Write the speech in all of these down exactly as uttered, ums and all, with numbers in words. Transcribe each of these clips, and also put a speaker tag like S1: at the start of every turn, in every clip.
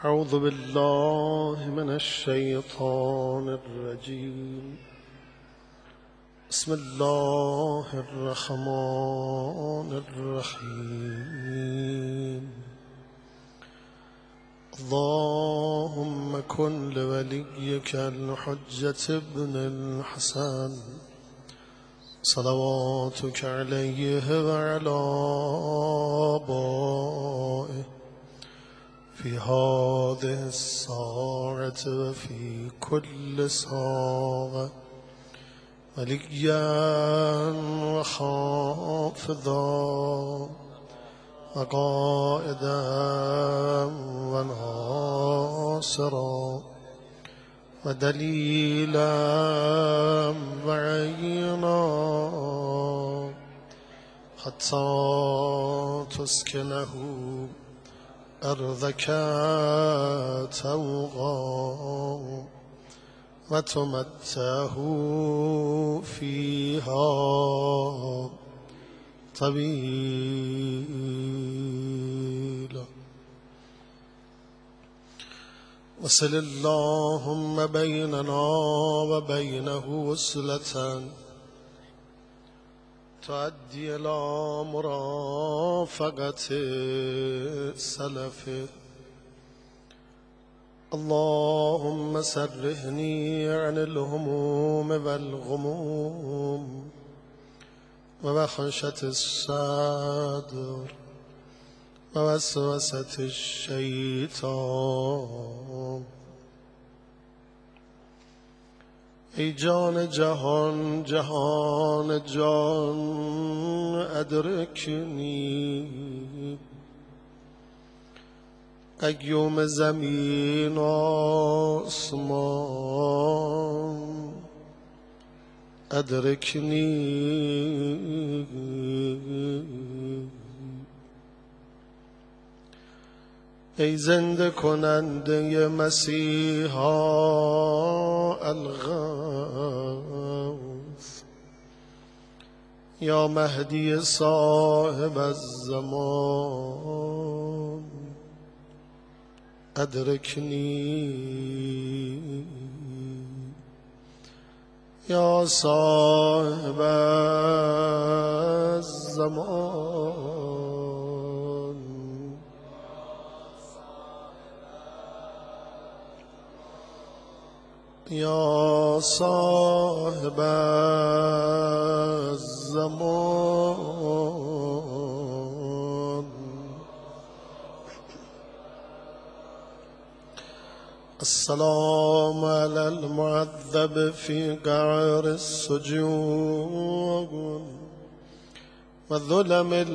S1: أعوذ بالله من الشيطان الرجيم. بسم الله الرحمن الرحيم. اللهم كن لوليك الحجة ابن الحسن صلواتك عليه وعلى آبائه في هذه الساعة وفي كل ساعة وليا وحافظا وقائدا وناصرا ودليلا وعينا حتى تسكنه أرضك توغا وتمتعه فيها طويلا. وصل اللهم بيننا وبينه وصلة تؤدي إلى مرافقة سلفه. اللهم سرهني عن الهموم والغموم ووحشة الصدر ووسوسة الشيطان. ای جان جهان جهان جان ادرکنی، قیوم زمین آسمان ادرکنی. ای زنده کننده مسیحا الغوث، یا مهدی صاحب الزمان ادرکنی، یا صاحب الزمان یا صاحب الزمان. السلام على المعذب في قعر السجون وظلم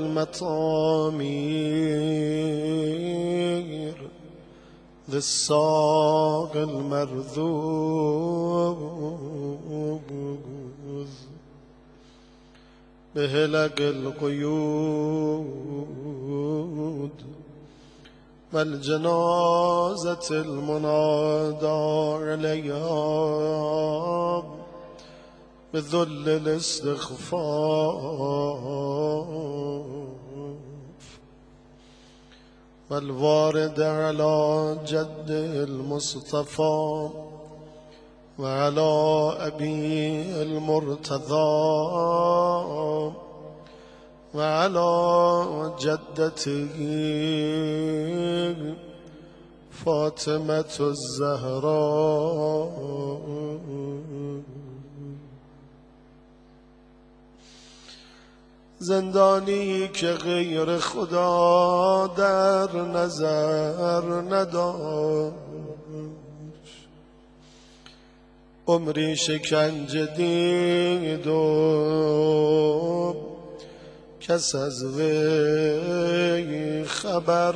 S1: المطامير ذي الساق المرذوذ بهلك القيود والجنازة المنادى عليها بذل الاستخفاف، والوارد على جد المصطفى وعلى أبي المرتضى وعلى جدته فاطمة الزهراء. زندانی که غیر خدا در نظر نداشت، عمری شکنجه دید و کس از وی خبر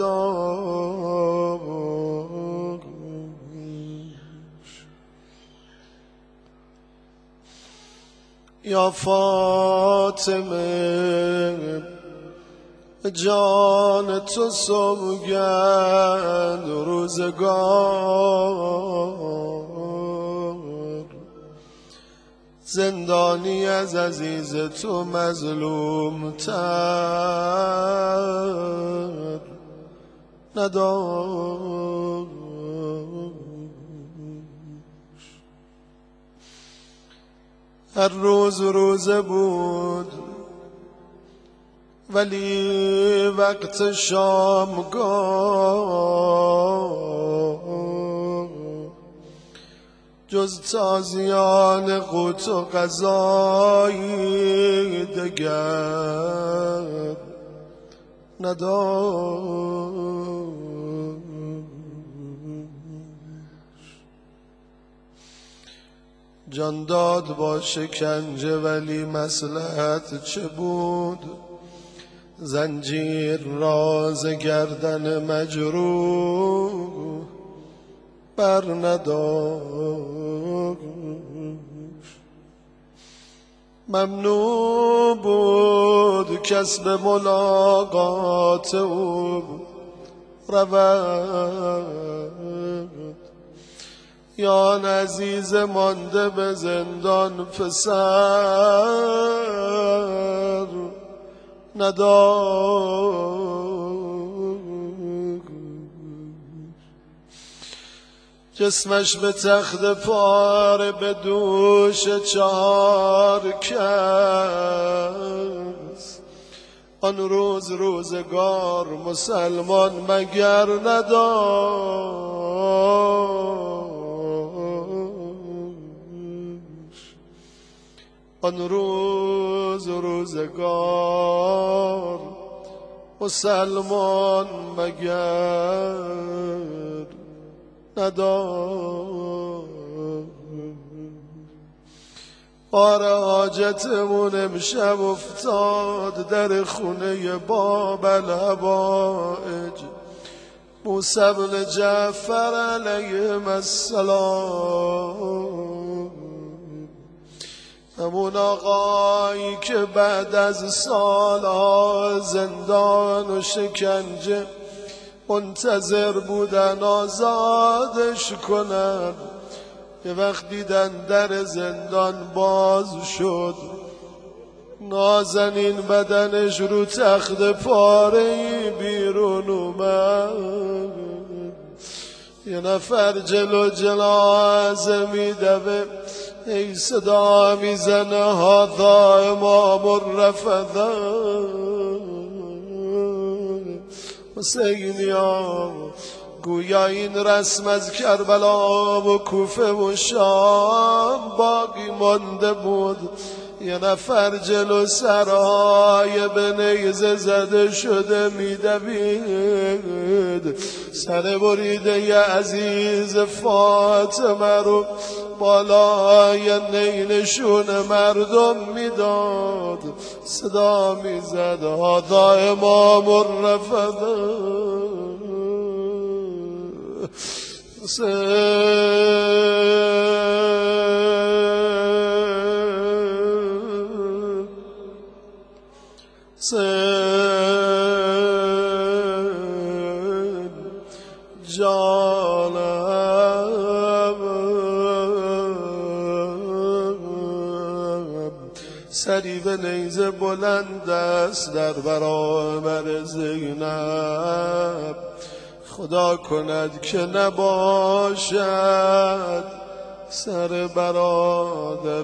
S1: نداشت. یا فاطمه جان تو سوگند روزگار، زندانی از عزیز تو مظلوم تر نداشت. هر روز روزه بود ولی وقت شامگاه جز تازیان قوت و غذایی دگر نداشت. جان داد با شکنجه ولی مصلحت چه بود؟ زنجیر راز گردن مجروح بر نداشت. ممنوع بود کسب ملاقات او رود، یا عزیز مانده به زندان پسر نداشت. جسمش به تخت پاره به دوش چهار کس، آن روز روزگار مسلمان مگر نداشت. آن روز روزگار مسلمان مگر نداشت. بار حاجتمون امشب افتاد در خونه باب الحوائج موسی بن جعفر علیه السلام، همون آقایی که بعد از سالها زندان و شکنجه منتظر بودن آزادش کنن. یه وقت دیدن در زندان باز شد، نازنین بدنش رو تخت پاره‌ای بیرون اومد. یه نفر جلو جنازه میدوه، ای صدا میزنه هذا امام الرفضه. حسینیا گویا این رسم از کربلا و کوفه و شام باقی مانده بود. یه نفر جلو سرای به نیزه زده شده میدوید، سر بریده ی عزیز فاطمه رو بالای نیلشون مردم میداد، صدا میزد هذا امام الرفضه. سن جانم سری به نیزه بلند است در برابر زینب، خدا کند که نباشد سر برادر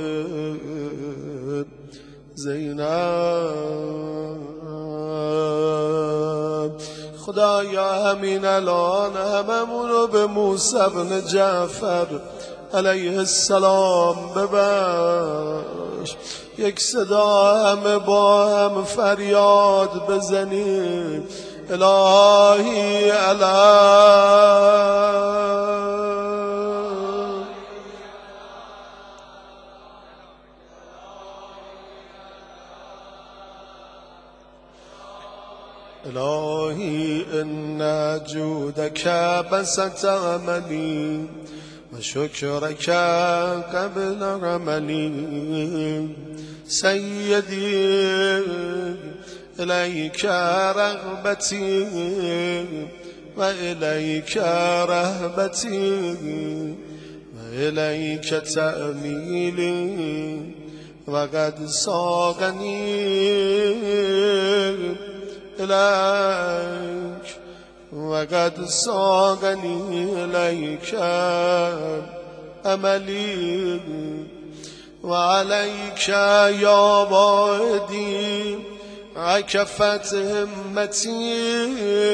S1: زینب. خدایا همین الان هممون رو به موسی بن جعفر علیه السلام ببخش. یک صدا همه با هم فریاد بزنیم الهی الهی الهی ان جودك بسط عملی و شکرك قبل عملی. سیدی الیک رغبتی و الیک رهبتی و الیک تأمیلی و قد ساقنی الیک وقد ساقني إليك أملي وعليك يا وادي عكفت همتي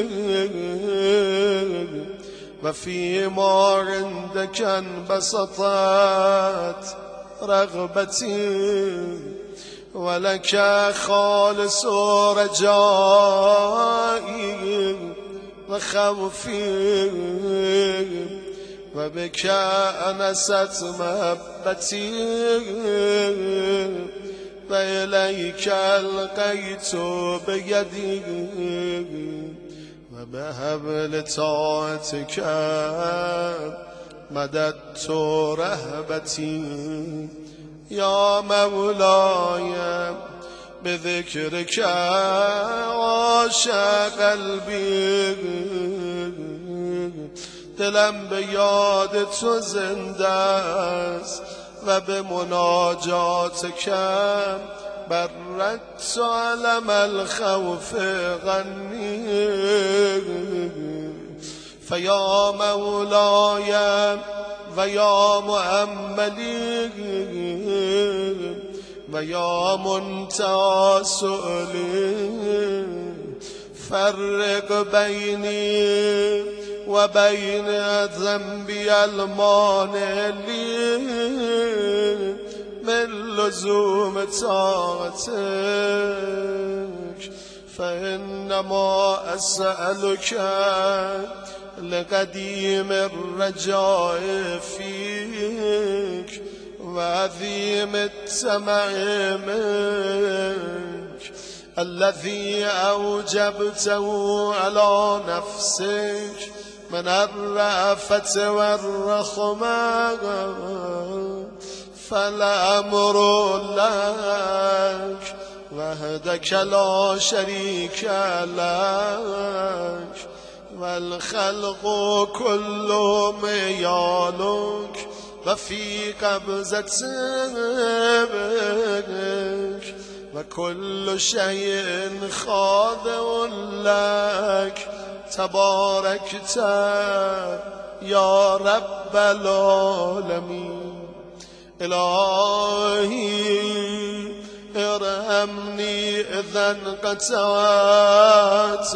S1: وفيما عندك انبسطت رغبتي ولك خالص رجائي وخوفي وبك أنست محبتي وإليك ألقيت بيدي وبهبل طاعتك مددت رهبتي يا مولاي بذكرك عاش قلبي دلم به یاد تو زنده است و به مناجاتک برت علم الخوف غنی فیا مولاي و یا مؤملی و یا منتهی سؤلی فرق بینی و بین ذنبی المانع لی من لزوم طاعتک فإنما أسألك لقديم الرجاء فيك وعظيم الطمع منك الذي أوجبته على نفسك من الرأفة والرحمة فالأمر لك وحدك لا شريك لك والخلق كلهم ميالك وفي قبضتك وكل شيء خاضع لك تباركت يا رب العالمين إلهي ارحمني إذا انقطعت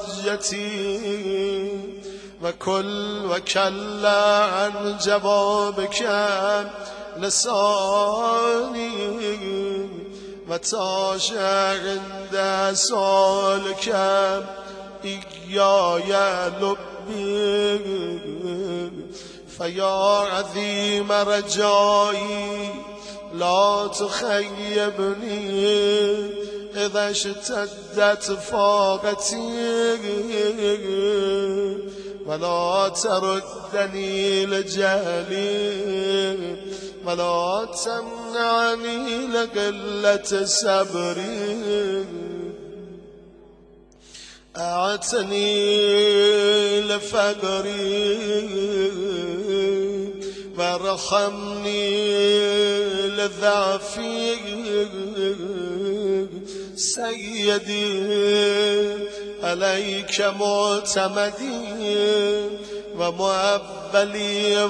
S1: حجتي وكل وكلا عن جوابك لساني وتاش عند سؤالك إياي لبي فيا عظيم رجائي لا تخيبني إذا اشتدت فاقتي ولا تردني لجهلي ولا تمنعني لقلة صبري أعتني لفقري وارحمني لضعفي سيدي عليك معتمدي ومؤبلي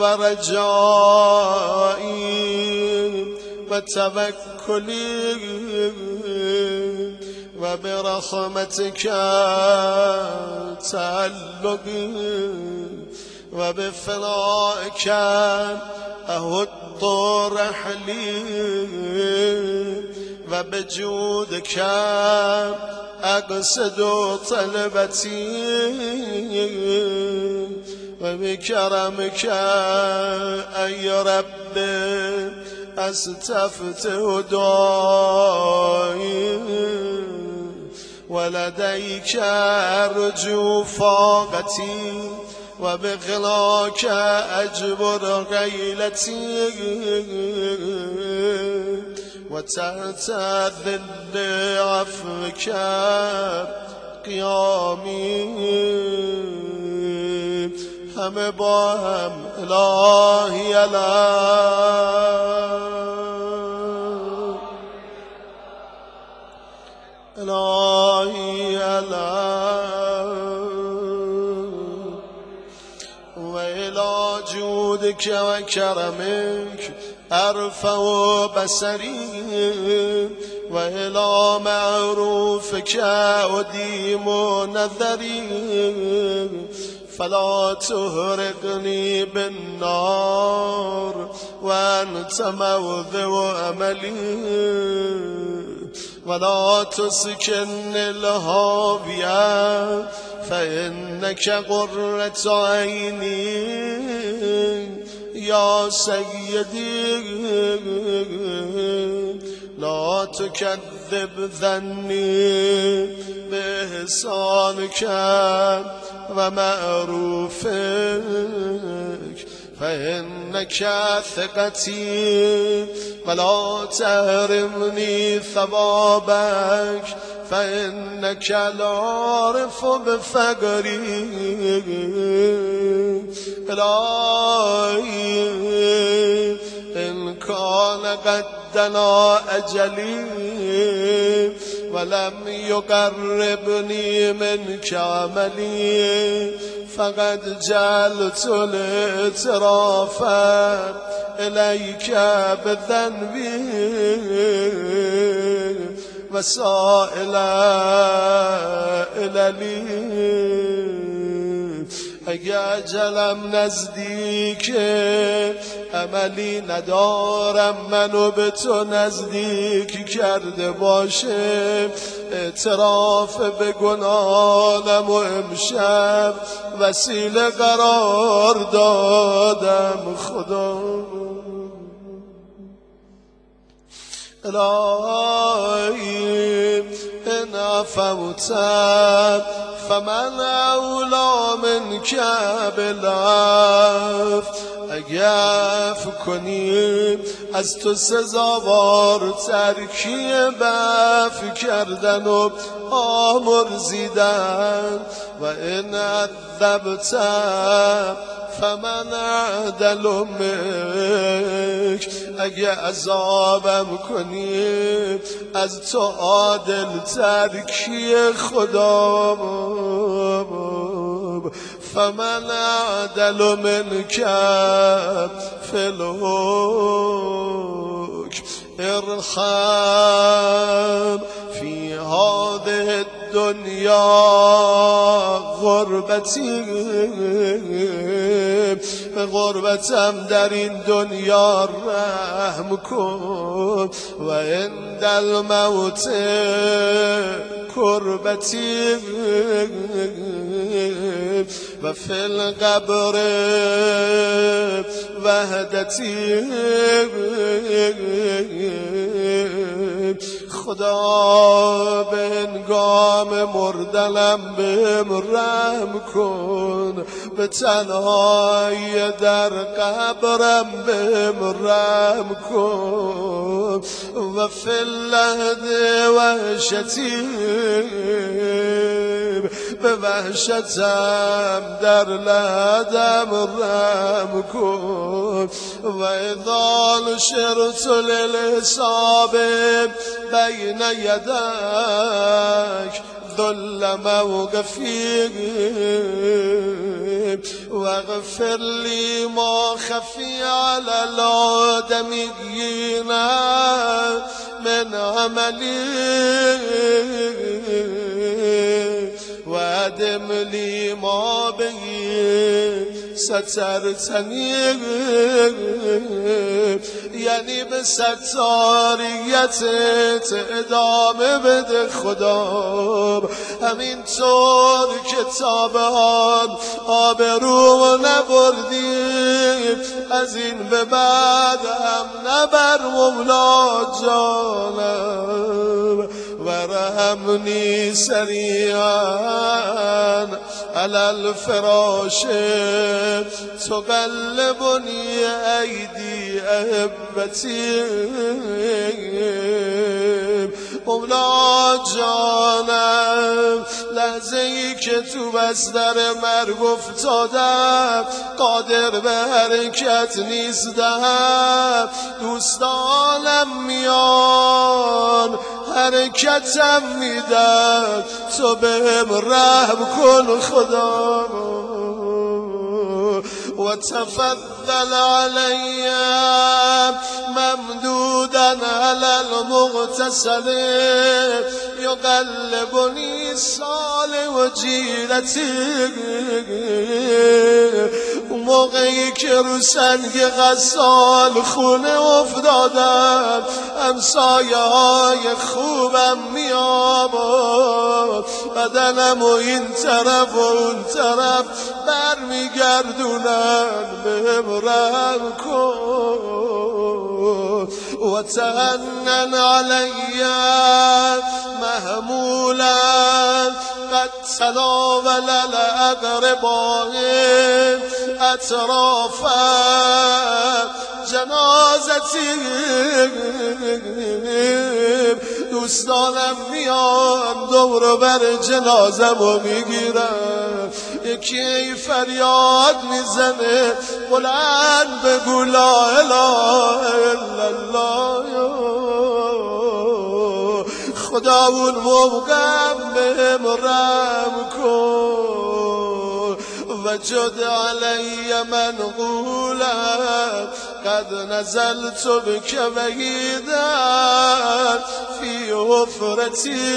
S1: ورجائي وتوكلي وبرحمتك تعلقي وبفنائك أهد رحلي وبجودك أقصد طلبتي وبكرمك أي رب أستفتح دعائي ولديك أرجو فاقتي وبغلاك أجبر غيلتي وتحت ذل عفوك قيامي هم با هم الهی الهی الهی جودك و کرمک ارفع بصری و الی معروفک ادیم نظری فلا تحرقني بالنار وأنت موضع أملي ولا تسكن الهاوية فإنك قرة عيني يا سيدي لا تكذب ظني بإحسانك ومعروفك فإنك ثقتي ولا تحرمني ثوابك فإنك العارف بفقري إلهي إن كان قد دنا أجلي ولم يقربني منك عملي فقد جعلت الاعتراف إليك بذنبي وسائل إلي اگه اجلم نزدیکه عملی ندارم منو به تو نزدیک کرده باشه اعتراف به گناهانم و امشب وسیله قرار دادم خدا الهی ان عفوت فمن اولا منک بالعفو اگه عفو کنی از تو سزاوارتر کیه به عفو کردن و آمرزیدن و ان عذبت فمن عدل منک اگه عذابم کنی از تو عادل تر کیه خدا فمن عدل منک فی الحکم ارحم فی هذه الدنیا غربتی به غربتم در این دنیا رحم کن و عند الموت کربتی و فی القبر وحدتی خدا به هنگام مردنم بهم رحم کن به تنهایی در قبرم بهم رحم کن و فی اللحد وحشتی به وحشتم در لحدم رحم کن و اذا نشرت للحساب بین یدک ذل موقفی واغفر لی ما خفی علی الآدمیین من عملی وادم لی ما بهی سترتنی یعنی به ستاریتت ادامه بده خدا همینطور که تا به حال آبرو نبردیم از این به بعد هم نبر مولا جانم ورحمنی سریعا علی الفراش تقلبنی ایدی احبتی مولا جانم لحظه ای که تو بستر مرگ افتادم قادر به حرکت نیستم دوستانم میان حرکتم میدن تو بهم رحم کن خدا وتفضل علي ممدودا على المغتسل يقلبني صالح و جیرتی. اون موقعی که رو سنگ غسال خونه افتادم همسایه های خوبم میامد بدنم و این طرف و اون طرف برمیگردونن بهم رحم کن. و تهنن علی محمولا قد تناول الاقرباء اطراف جنازتی. دوستانم میان دور بر جنازم رو میگیرن یکی فریاد میزنه بلند بگو لا اله الا الله. خدا اون موقع بهم رحم کن. وجد علی منقولا قد نزلت بك بعیدا فی حفرتی.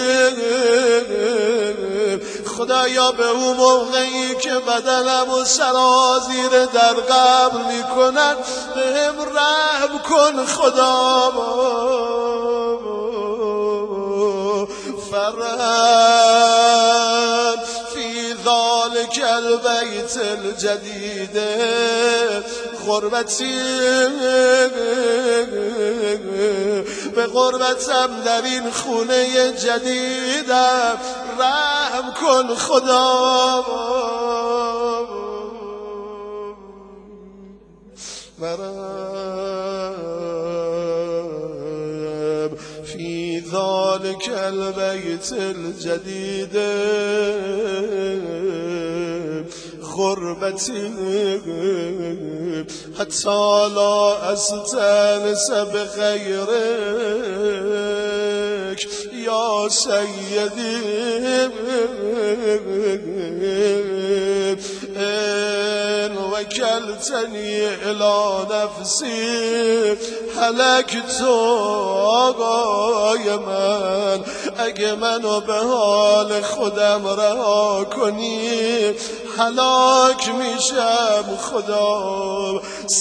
S1: خدایا به اون موقعی که بدنم و سرازیر در قبر میکنن بهم رحم کن خدا. فرحم فی ذلک البیت الجدید غربتی. به غربتم در این خونه جدیدم رحم کن خدا. فرحم فی ذلک البیت الجدید غربتی حتی لا استانس بغیرک یا سیدی. ان وکلتنی الی نفسی هلکت. آقای من اگه منو به حال خودم رها کنی هلاک میشم خدا.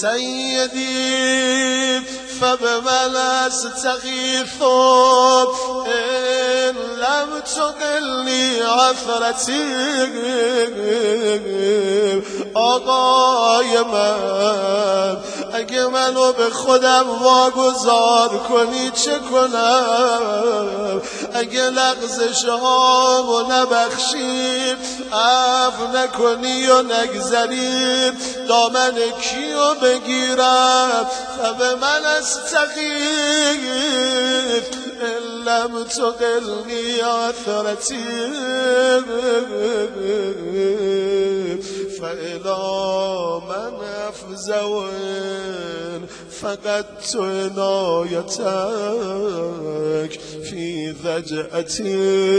S1: سیدی فبمن استغیث ان لم تقلنی عثرتی. آقای من اگه منو به خودم واگذار کنی چه کنم؟ اگه لغزش هامو نبخشی عفو نکنی و نگذری دامن کیو بگیرم؟ فبه من استغیث ان لم تقلنی عثرتی. فإلی من افزع فقدت عنایتک فی ضجعتی.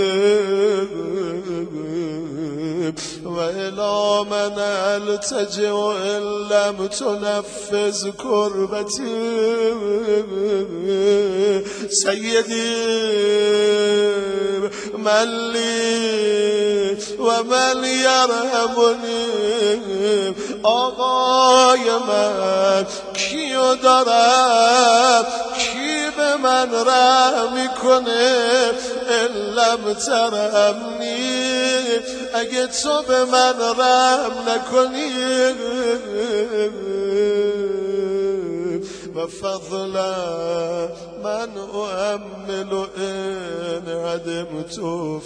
S1: و الی من التجئ ان لم تنفذ کربتی. سیدی من لی و من یرحمنی. آقای من کیو دارم کی به من رحم میکنه؟ ان لم ترحمنی اگه تو به من رحم نکنی. و فضلا من اؤمل ان عدمت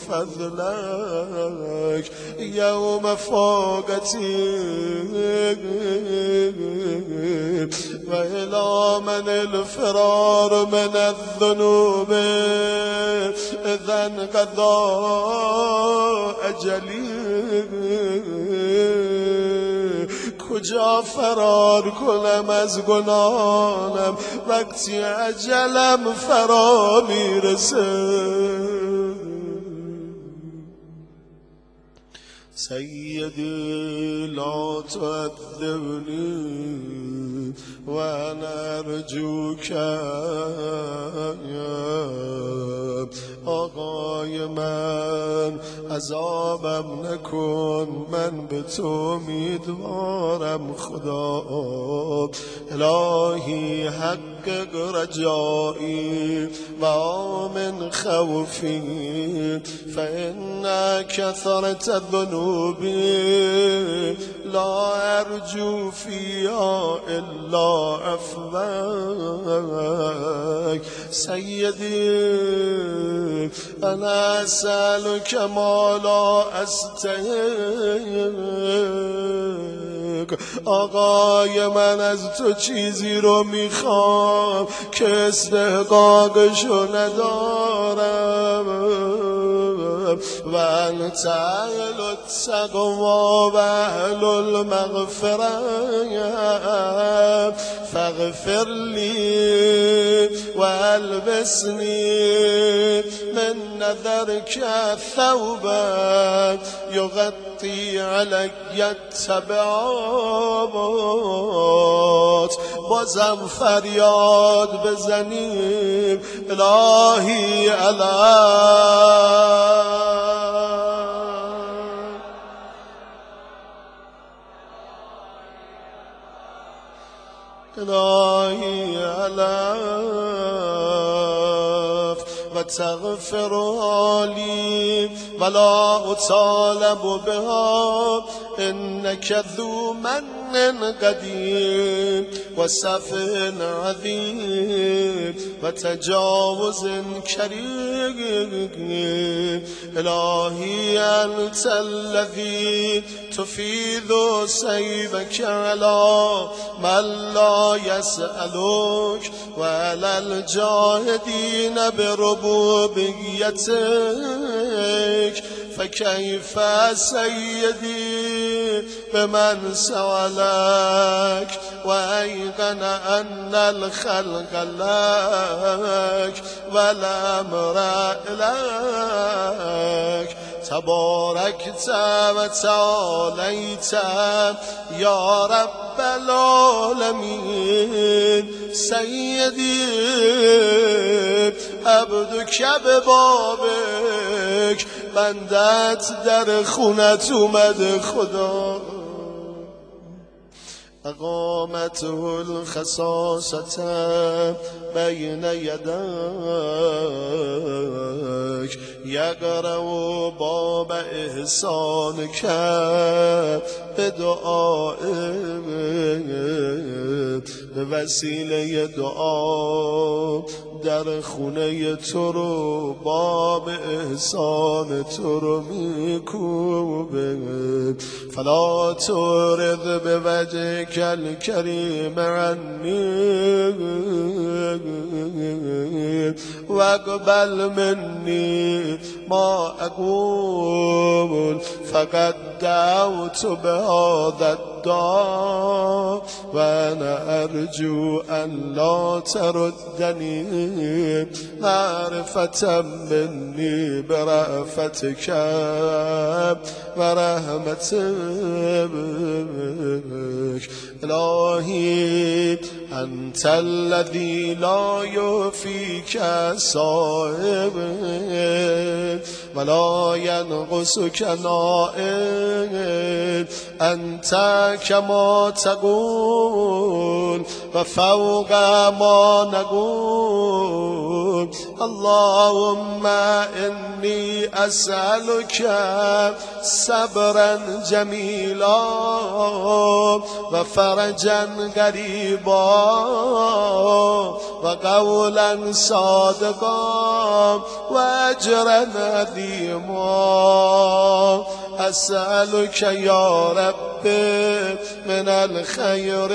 S1: فضلک یوم فاقتی. و الی من الفرار من الذنوب اذا انقضى اجلی. کجا فرار کنم از گناهانم وقتی اجلم فرا میرسه؟ سيدي لا تؤذبني وأنا أرجوك آقای من عذابم نکن من به تو امیدوارم خدا الهی حقق رجایی و آمن خوفی فإن كثرت ذنوبی لا ارجو فيها الا عفوك سيدي انا اسألك ما لا استحق آقای من از تو چیزی رو میخوام که استحقاقشو ندارم و انت اهل التقوی و اهل المغفرة فاغفر لي والبسني من نذرك ثوبا يغطي علي التبعات بازم فریاد بزنیم الهی الهی الهی علف و تغفر لي ولا اطالب بها انك ذو من قديم وصف عظيم وتجاوز كريم الهي أنت الذي تفيض سيبك على من لا يسألك وعلى الجاهدين بربوبيتك فكيف سيدي بمن سألك وأيقن أن الخلق لك والأمر إليك تباركت وتعاليت يا رب العالمين سيدي عبدك ببابك بندت در خونت اومد خدا اقامته الخصاصة بين يديك يقرأ باب إحسانك بدعائك به وسیله دعا در خونه تو رو باب احسان تو رو میکوبه فلا تورد به وجه کل کریم عنی و اقبل منی ما اقول فقد دعوت بهذا الدعاء وانا ارجو ان لا تردني معرفة مني برأفتك ورحمتك الهي انت الذي لا يوفيك صائب ولا ينقصك نائل انت كما تقول وفوق ما نقول اللهم إني أسألك صبرا جميلا وفرجا قريبا وقولا صادقا وأجرا عظيما أسألك يا رب من الخير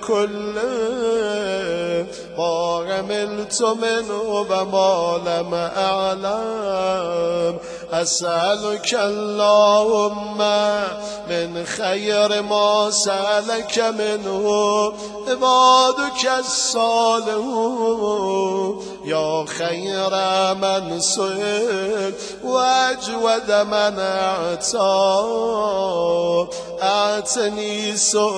S1: كله ما عملت منه وما لم أعلم أسألك اللهم من خير ما سألك منه عبادك الصالحون یا خیر من سئل و اجود من اعطا اعطنی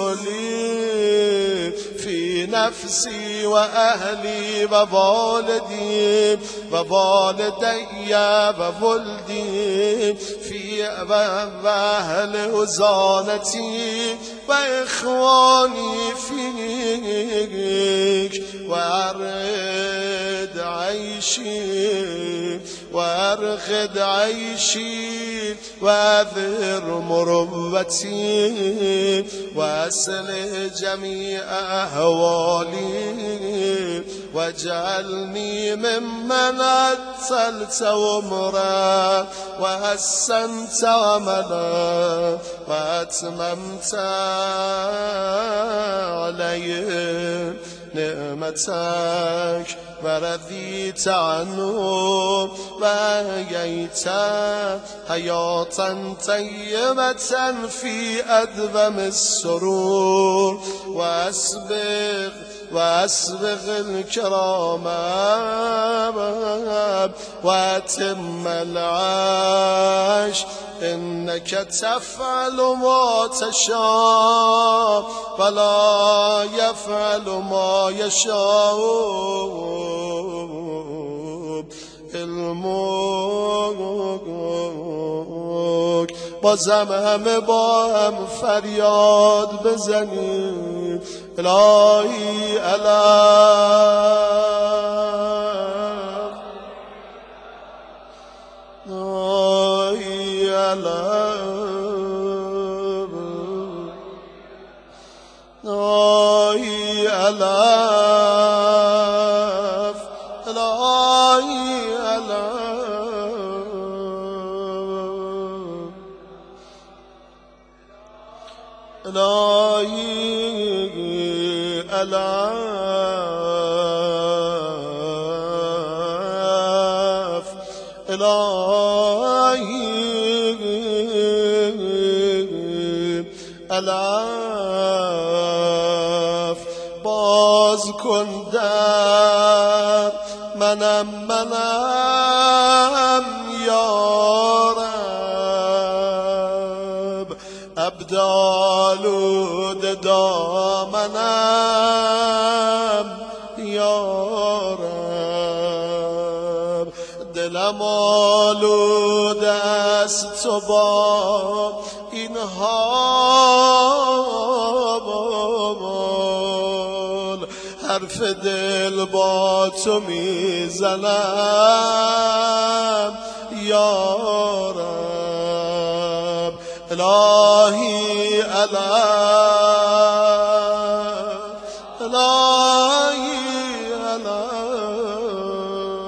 S1: سؤلی فی نفسی و اهلی و والدی و والدی و ولدی فی و اهل وزانتی و اخوانی فیک و ارد عیشی و ارخد عیشی و اذر مروتی و اصلح جمیع احوالی و جعلنی ممن عدلت عمره و حسنت عمله و اتممت علیه نعمتک و رضیت عنه و احییت حیاتا طیبة فی ادوم السرور و اسبغ و اسبغ الکرام و اتم العیش انک تفعل ما تشاء ولا یفعل ما یشاء علمک. بازم همه با هم فریاد بزنیم الهی الم الهی الم الهی الف الهی الم الهی الف الهی الف باز کن در منم منم یا رب ابدالود دامنم یا رب دلم آلوده است تو با این حال حرف دل با تو میزنم یا رب الهی الف الهی الف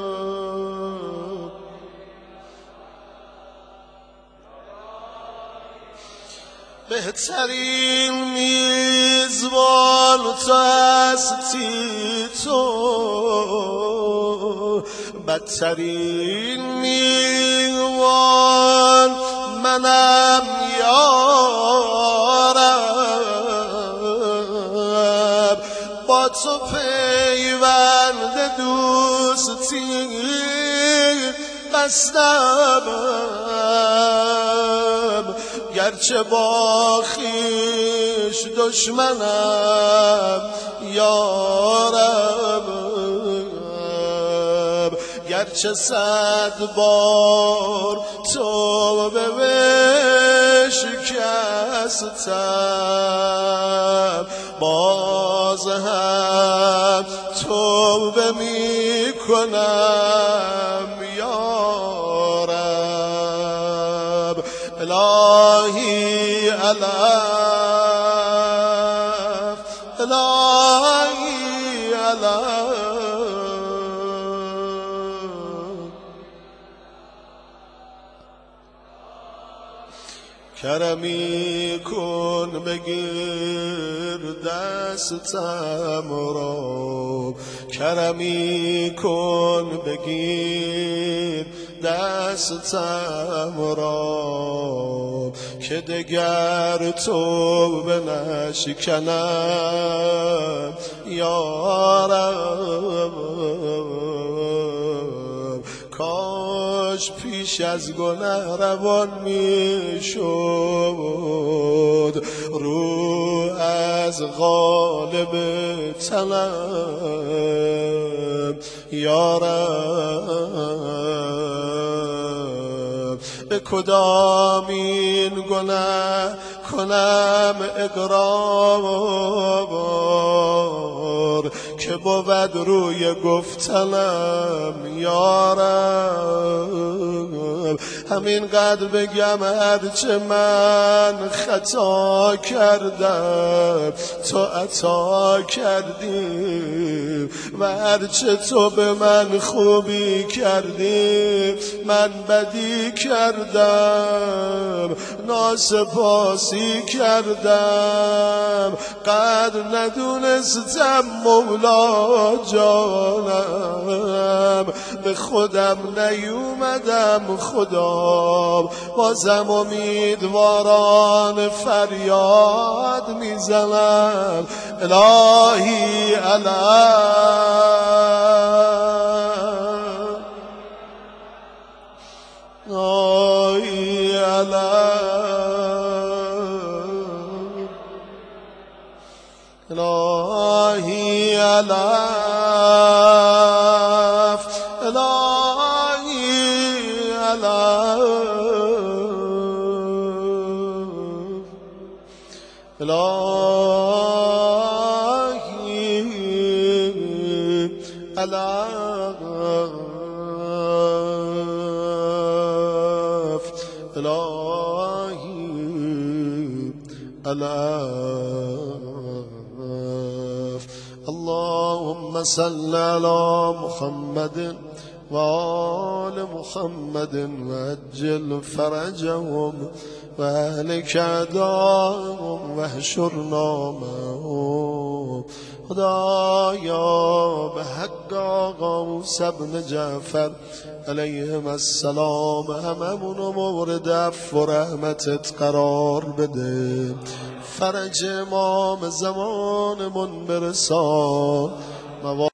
S1: بهترین میزبان تو هستی تو بدترین میوان منم یا رب با تو پیوند دوستی بستم گرچه با خویش دشمنم یا رب گرچه صد بار توبه بشکستم باز هم توبه می کنم یا رب الهی الف الهی الف کرمی کن بگیر دستم را کرمی کن بگیر دستم را که دگر توبه نشکنم یا رب داشت پیش از گنه روان می شد، رو از غالب طلب یارب، به کدام این گناه کنم اقرار که بود روی گفتنم یارب. همین قدر بگم هرچه من خطا کردم تو عطا کردی، و هرچه تو به من خوبی کردی من بدی کردم، ناسپاسی کردم، قدر ندونستم مولا جانم، به خودم نیومدم خدا، بازم امیدواران فریاد میزنم الهی علم، الهی علم، الهی علم، الهی علم، الهی علم، الهی علم. اللهم صل على محمد وآل محمد وعجل فرجهم واهلك اعداءهم واحشرنا معهم. خدایا به حق آقا موسی بن جعفر علیهم السلام هممونو مورد عفو و رحمتت قرار بده، فرج امام زمانمون برسان،